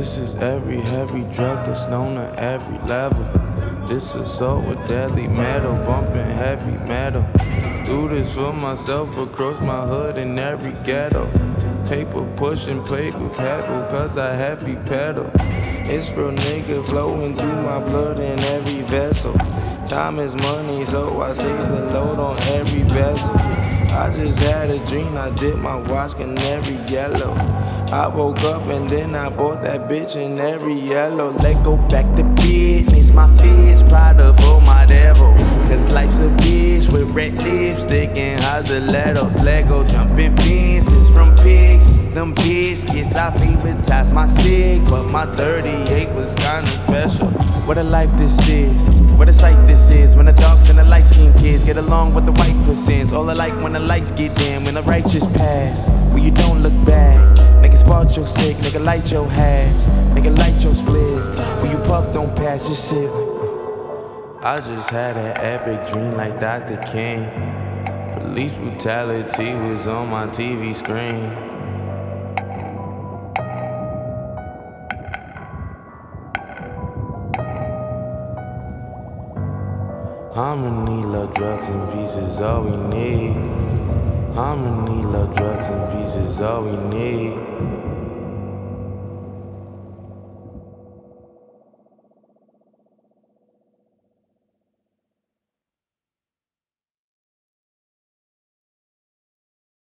This is every heavy drug that's known at every level. This assault with deadly metal, bumping heavy metal. Do this for myself across my hood in every ghetto. Paper pushing, paper pebble, cause I heavy pedal. It's real nigga flowing through my blood in every vessel. Time is money, so I save the load on every bezel. I just had a dream, I did my watch canary yellow. I woke up and then I bought that bitch in every yellow. Let go back to business, my fist product for my devil. Cause life's a bitch with red lipstick and Hazeletto. Lego jumping fences from pigs, them biscuits. I favoritised my cig, but my 38 was kinda special. What a life this is, what a sight this is. When the darks and the light skinned kids get along with the white percents. All alike when the lights get dim, when the righteous pass, when you don't look back. Nigga spark your sick, nigga light your hash, nigga light your split. When you puff don't pass, just sit. I just had an epic dream like Dr. King. Police brutality was on my TV screen. Harmony, love, drugs, and peace is all we need. Harmony, love, drugs, and peace is all we need.